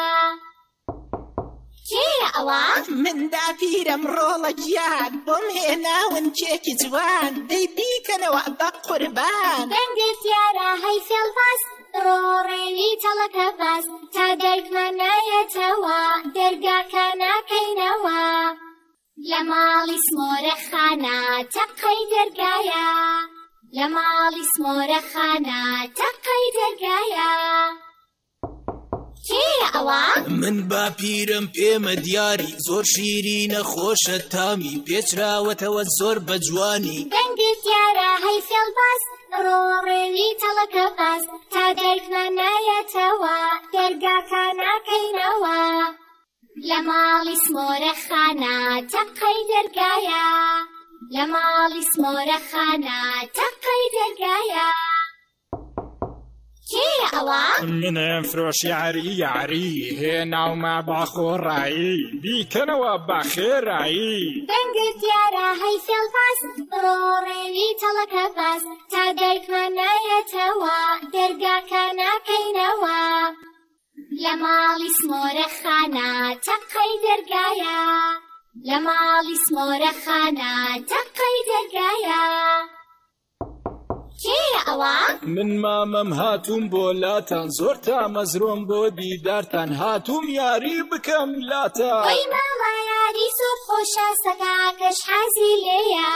Speaker 7: کێیە ئەوە؟
Speaker 8: مندا پیرم ڕۆڵە گیان بۆم هێناون کێکی جوان دەی بیکەنەوە بە قوربان.
Speaker 7: دەنگت یارە هەی فێڵباس ڕۆڕێوی تەڵەکە باس تا دەرگمان نایەتەوە دەرگاکە ناکەینەوە. لە ماڵی سمۆرە خانە تەقەی دەرگایە، لە ماڵی سمۆرە خانە تەقەی دەرگایە. کێیە ئەوە؟
Speaker 8: من باپیرم پێمە دیاری زۆر شیرینە خۆشە تامی پێچراوەتەوە زۆر بە جوانی.
Speaker 7: دەنگت یارە هەی فێڵباس ڕۆڕێوی تەڵەکە باس تا دەرگمان نایەتەوە دەرگاکە ناکەینەوە. لە ماڵی سمۆرە خانە تەقەی دەرگایە، لە ماڵی سمۆرە خانە تەقەی دەرگایە. کێیە ئەوە؟
Speaker 9: منم فرۆشی یاری یاری هێناومە باخۆڕایی بیکەنەوە بەخێرایی.
Speaker 7: دەنگت یارە هەی فێڵباس ڕۆڕێوی تەڵەکە باس تا دەرگمان نایەتەوە دەرگاکە ناکەینەوە. لە ماڵی سمۆرە خانە تەقەی دەرگایە، لە ماڵی سمۆرە خانە تەقەی دەرگایە. کێیە ئەوە؟
Speaker 9: من مامەم هاتووم بۆ لاتان زۆر تا مەزرۆم بۆ دیدارتان هاتووم یاری بکەم لاتان.
Speaker 7: وەی ماڵە یاری زۆر خۆشە سەگاکەش حەزی لێیە.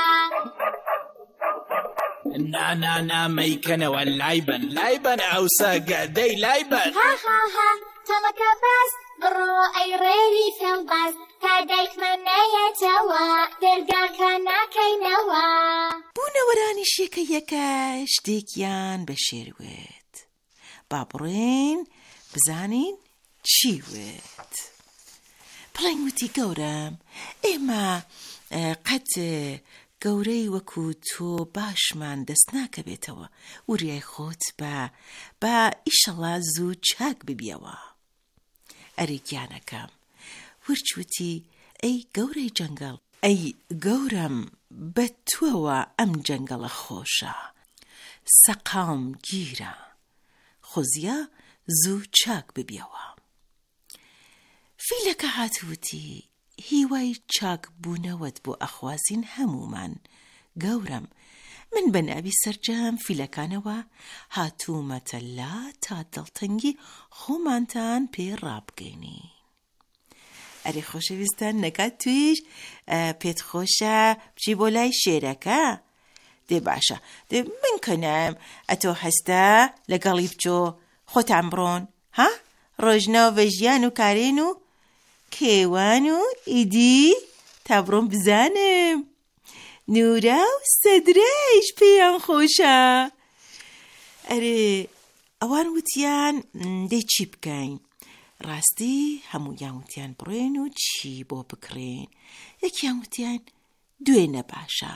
Speaker 8: نانانا مەیکەنەوە لای بن لای بن ئەو سەگە دەی لای بن.
Speaker 7: هاهاها تەڵەکە باس بڕۆ ئەی ڕێوی فێڵباس تا دایکمان نایەتەوە دەرگاکە ناکەینەوە.
Speaker 6: بوونەوەرانی شێکە یەکە شتێکیان بە شێروێت. با بڕێن بزانین چی وێت. پڵێن وتی گەورم ئێمە قەت گەورەی وەکو تۆ باشمان دەست ناکە بێتەوە وریای خۆت بە بە ئیشەڵا زوو چاک ببیەوە. ئەرێ گیانەکەم ورچوتی ئەی گەورەی جەنگەڵ ئەی گەورم بە توەوە ئەم جەنگەڵە خۆشە سەقام گیرە خۆزیە زوو چاک ببیەوە. فیلەکە هاتووتی هیوای چاک بوونەوەت بۆ ئەخوازین هەمومان گەورم من بە ناوی سەرجەم فیلەکانەوە هاتوومەتە لا تا دڵتەنگی خۆمانتان پێ ڕابگەینین. ئەرێ خۆشەویستان نەکات تویش پێت خۆشە بچی بۆ لای شێرەکە؟ دێ باشە دێ من کەنەم ئەتۆ هەستە لەگەڵی بچۆ خۆتان بڕۆن ها ڕۆژنە و ڤەژیان و کارێن و کێوان و ئیدی تا بڕۆم بزانم نورە و سەدرەیش پێیان خۆشە. ئەرێ ئەوان وتیان دەی چی بکەین؟ ڕاستی هەموویان وتیان بڕێن و چی بۆ بکڕێن. یەکیان وتیان دوێنە باشە،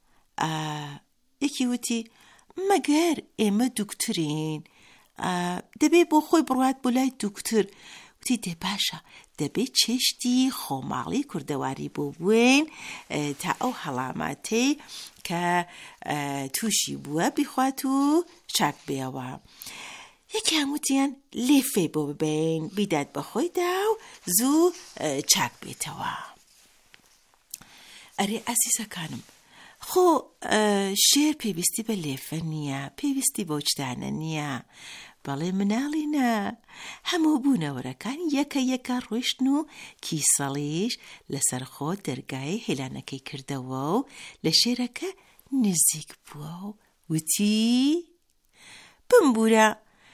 Speaker 6: یەکی وتی مەگەر ئێمە دوکترین دەبێ بۆ خۆی بڕوات بۆ لای دوکتر. وتی دێ باشە دەبێت چێشتی خۆماڵی کوردەواری بۆ بووین تا ئەو هەڵاماتەی کە تووشی بووە بیخوات و چاک بێەوە. یەکیان وتیان لێفێ بۆ ببین بیدات بە خۆیدا و زوو چاک بێتەوە. ئەرێ ئازیزەکانم خۆ شێر پێویستی بە لێفە نییە، پێویستی بە وجدانە نییە، بەڵێ مناڵینە هەموو بوونەوەرەکان یەکە یەکە ڕۆیشتن و کیسەڵیش لەسەر خۆ دەرگای هێلانەکەی کردەوە و لە شێرەکە نزیک بووە و وتی بمبورە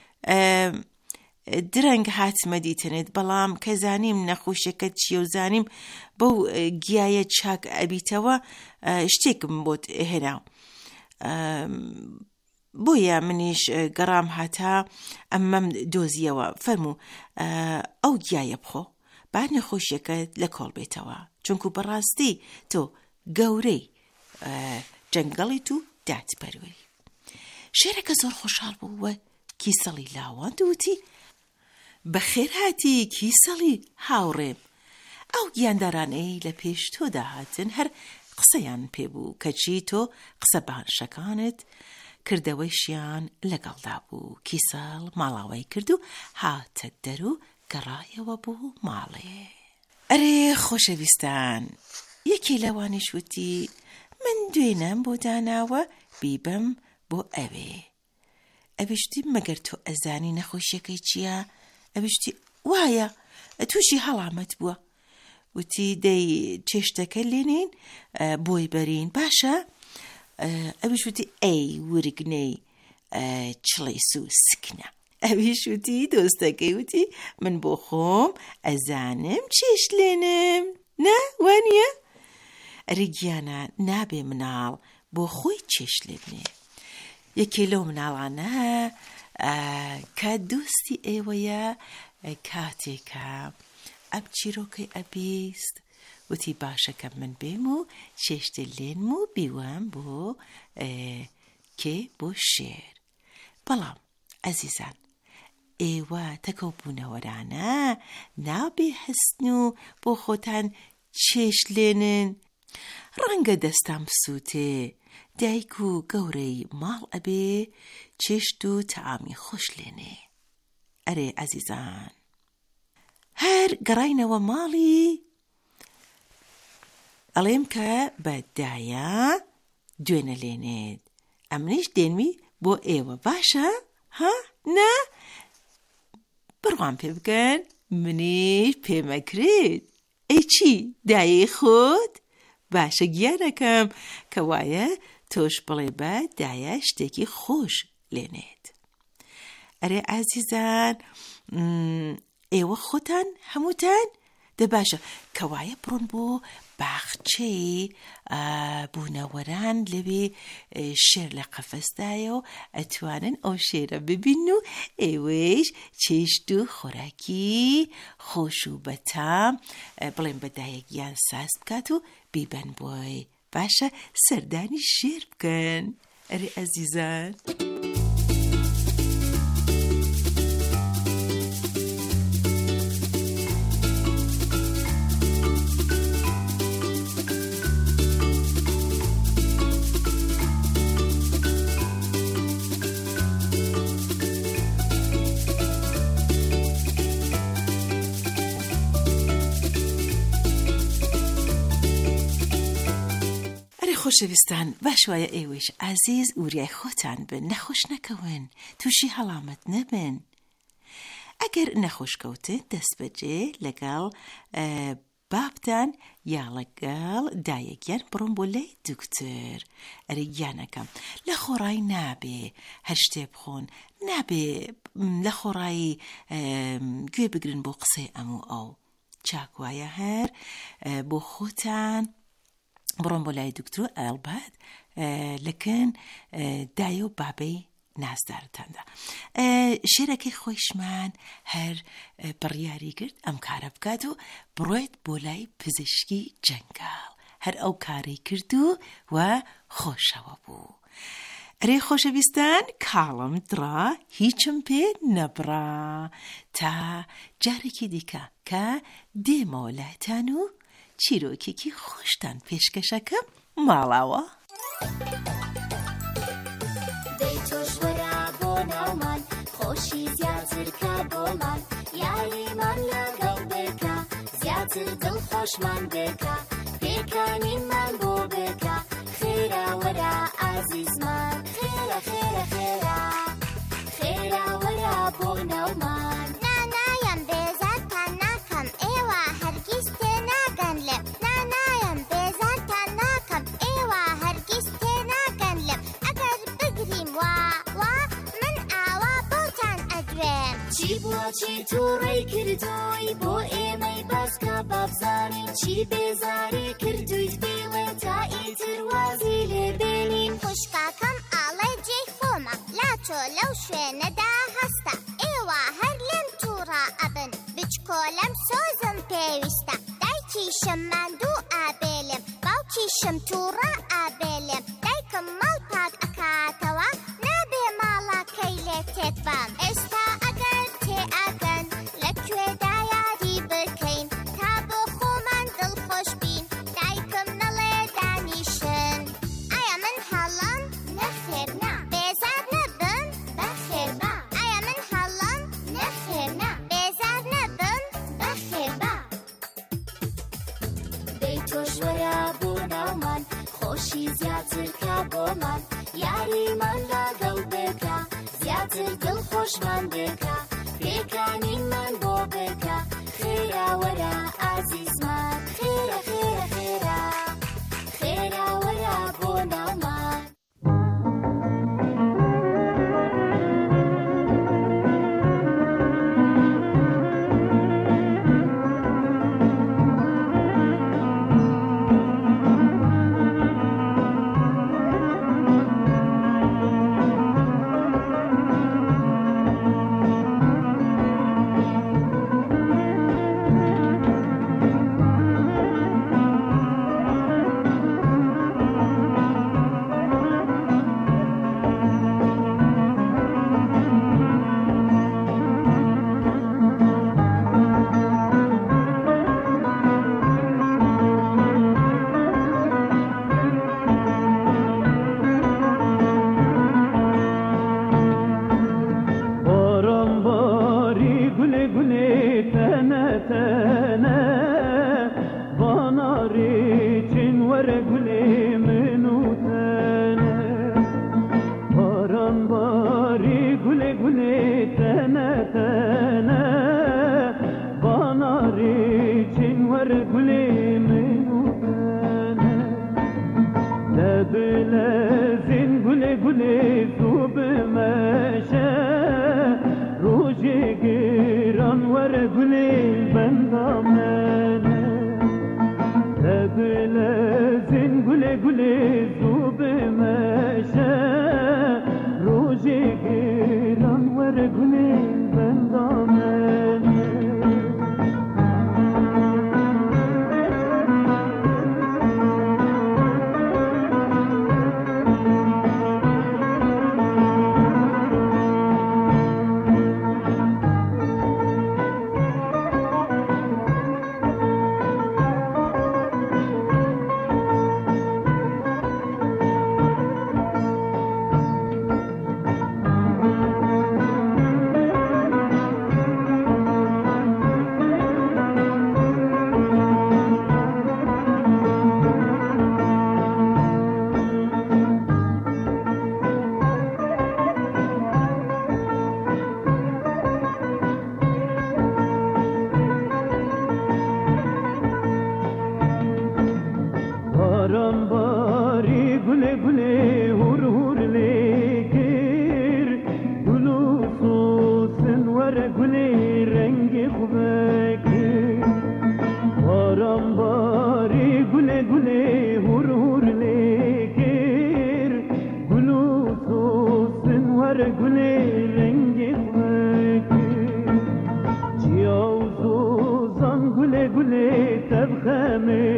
Speaker 6: درەنگ هاتمە دیتنێت بەڵام کە زانیم نەخۆشیەکەت چیە و زانیم بەو گیایە چاک ئەبیتەوە شتێکم بۆت هێناو بۆیە منیش گەڕام هاتا ئەمەم دۆزیەوە فەرموو ئەو گیایە بخۆ با نەخۆشیەکەت لە کۆڵ بێتەوە چونکو بەڕاستی تۆ گەورەی جەنگەڵیت و دادپەروەری. شێرەکە زۆر خۆشحاڵ بوو وە کیسەڵی لاوان دووتی بەخێر هاتی کیسەڵی هاوڕێم. ئەو گیاندارانەی لە پێش تۆدا هاتن هەر قسەیان پێبوو کەچی تۆ قسە باشەکانت کردەوەیشیان لەگەڵدا بوو. کیسەڵ ماڵاوای کرد و هاتە دەر و گەڕایەوە بوو ماڵێ. ئەرێ خۆشەویستان، یەکی لەوانش وتی من دوێنم بۆ داناوە بیبم بۆ ئەوێ. ئەبشتی مەگەر تۆ ئەزانی نەخۆشیەکەی چییە؟ ئەبشتی وایە تووشی هەڵامەت بووە. وتی دەی چێشتەکە لێنین بۆی بەرین باشە؟ ئەویش وتی ئەی ورگنەی چڵی سووسکنە. ئەویش وتی دۆستەکەی وتی من بۆ خۆم ئەزانم چێش لێنم. نا وانیە؟ ئەرێ گیانە نابێ مناڵ بۆ خۆی چێش لێبنێ. یەکێ لەو مناڵانە کە دۆستی ئێوەیە کاتێکە ئەم چیرۆکەی ئەبیست وتی باشەکە من بێم و چێشتە لێنم و بیوەم بۆ کێ بۆ شێر. بەڵام ئەزیزان، ئێوە تەکەو بوونەوەرانە نابێ هەستن و بۆ خۆتان چێش لێنن. ڕەنگە دەستان بسووتێ دایک و گەورەی ماڵ ئەبێ چێشت و تەعامی خۆش لێنێ. ئەرێ ئەزیزان، هەر گەڕاینەوە ماڵی ئەڵێم کە بە دایە دوێنە لێنێت. ئەمنیش دێنمی بۆ ئێوە باشە؟ ها؟ نا؟ بڕوان پێ بکەن منیش پێمەکرێت. ئەی چی دایەی خۆت؟ باشە گیانەکەم کە وایە تۆش بڵێ بە دایە شتێکی خۆش لێنێت. ئەرێ ئازیزان، ئێوە خۆتان هەمووتان دە باشە کەوایە بڕۆن بۆ باخچەی بوونەوەران لەوێ شێر لە قەفەسدایە و ئەتوانن ئەو شێرە ببین و ئێوەش چێشت و خۆراکی خۆش و بەتام بڵێن بەدایەکیان ساز بکات و بیبەن بۆی. باشە سەردانی شێر بکەن. ئەرێ ئەزیزان، خۆشەویستان، باش وایە ئێوەش ئازیز وریای خۆتان بن، نەخۆش نەکەون، تووشی هەڵامەت نەبن. ئەگەر نەخۆش کەوتن دەست بەجێ لەگەڵ بابتان یا لەگەڵ دایەکیان بڕۆن بۆ لای دوکتەر. ئەرێ گیانەکەم لە خۆڕایی نابێ هەر شتێ بخۆن، نابێ لە خۆڕایی گوێ بگرن بۆ قسەی ئەموو ئەو. چاک وایە هەر بۆ خۆتان بڕۆن بۆ لای دکتۆر ئەلبەت لەکن دایە و بابەی نازدارتاندا. شێرەکەی خۆیشمان هەر بڕیاری کرد ئەم کارە بکات و بڕۆیت بۆ لای پزیشکی جەنگاڵ. هەر ئەو کاری کرد و و خۆشەوە بوو. ئەرێ خۆشەویستان، کاڵم دڕا هیچم پێ نەبڕا تا جارێکی دیکە کە دێمەوە لاتان و چیرۆکێکی خۆشتان پێشکەشەکەم ماڵاوە.
Speaker 7: دەی تۆش وەرە بۆ ناومان، خۆشی زیاتر کە بۆمان، یاریمان لەگەڵ بێکە، زیاتر دڵخۆشمان بێکە، پێکانیمان بۆ بێکە، خێرا وەرە ئازیزمان، خێرا خێرا خێرا خێرا وەرە بۆ ناومان.
Speaker 10: نانایم بێزارتان ناکەم، ئێوە هەرگیز تێناگەن لێم. نانایم بێزارتان ناکەم، ئێوە هەرگیز تێناگەن لێم. ئەگەر بگریم وا وا من ئاوا بۆتان ئەدوێم.
Speaker 7: چی بووە چی تووڕێی کردووی بۆ ئێمەی باسکە بابزانین، چی بێزاری کردویت بێڵێ تا ئیتر وازی لێبێنین.
Speaker 10: خوشکاکەم ئاڵێ جێی خۆمە لاچۆ لەو شوێنەدا هەستە، ئێوە هەر لێم تووڕە ئەبن، بچکۆلەم سۆزم پێویستە. دایکیشم ماندوو ئابێلێم، باوکیشم تووڕە ئابێلێم، دایکم ماڵ پاک ئەکاتەوە، نابێ ماڵەکەی لێ تێت بام. ئێستا ئەگەر تێ ئەگەن
Speaker 7: ناومان خۆشی زیاتر کا بۆمان یاریمان لاگەڵ بێکە زیاتر دڵخۆشمان بێکە پێکانینمان بۆ بێکە خێرا وەرە ئازیزمان خێرە خێرە خێرا خێرا وەرە بۆ ناومان
Speaker 11: گل گل تبخمه